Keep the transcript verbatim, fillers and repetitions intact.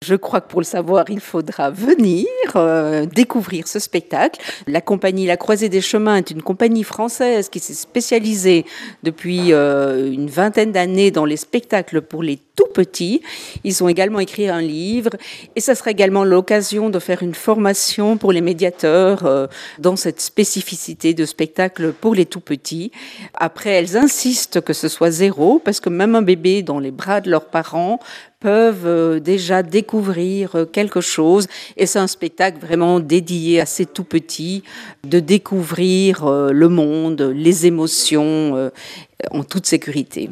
Je crois que pour le savoir, il faudra venir euh, découvrir ce spectacle. La compagnie La Croisée des Chemins est une compagnie française qui s'est spécialisée depuis euh, une vingtaine d'années dans les spectacles pour les tout petits. Ils ont également écrit un livre et ça sera également l'occasion de faire une formation pour les médiateurs euh, dans cette spécificité de spectacle pour les tout petits. Après, elles insistent que ce soit zéro parce que même un bébé dans les bras de leurs parents peuvent déjà découvrir quelque chose. Et c'est un spectacle vraiment dédié à ces tout petits, de découvrir le monde, les émotions en toute sécurité.